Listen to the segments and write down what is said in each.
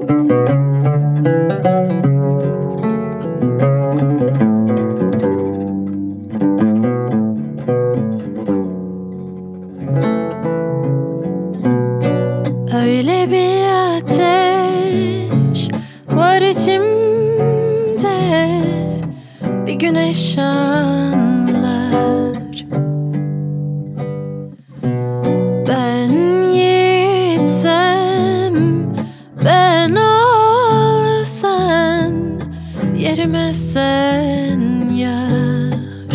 Öyle bir ateş var içimde, bir güneş anlar. Ben yiğitsem, ben olsan, yerime sen yar.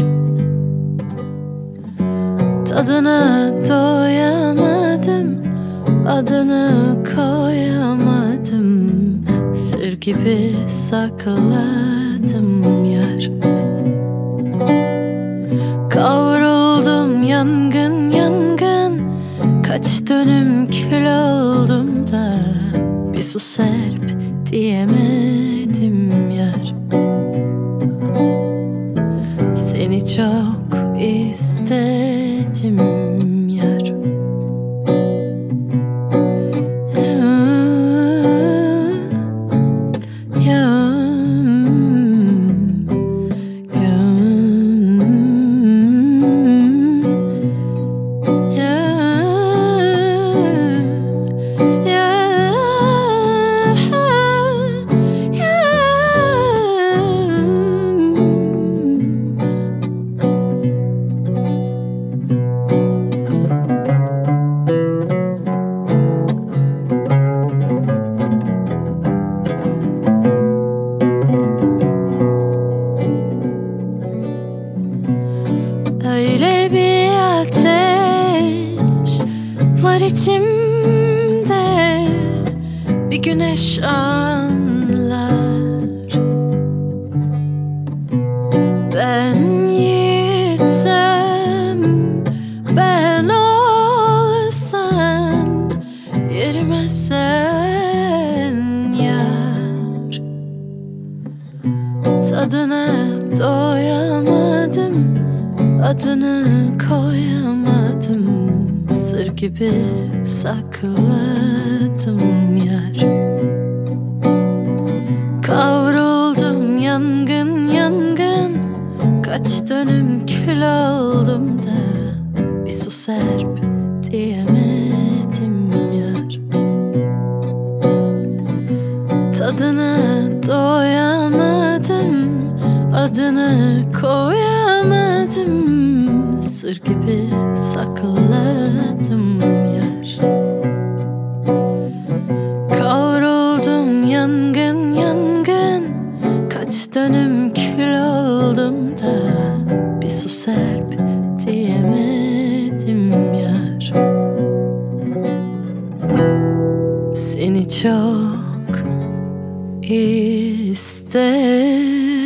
Tadına doyamadım, adını koyamadım, sır gibi sakladım yar. Kavruldum yangın yangın, kaç dönüm kül oldum da bir su serp diyemedim yar. Seni çok istedim yar. Öyle bir ateş var içimde, bir güneş anlar. Ben yiğitsem, ben olsan, yerime sen yar. Tadına doyamadım, adını koyamadım, sır gibi sakladım yar. Kavruldum yangın yangın, kaç dönüm kül oldum da bir su serp diyemedim yar. Tadına doyamadım, adını koyamadım, sır gibi sakladım yar. Kavruldum yangın yangın, kaç dönüm kül oldum da bir su serp diyemedim yar. Seni çok istedim.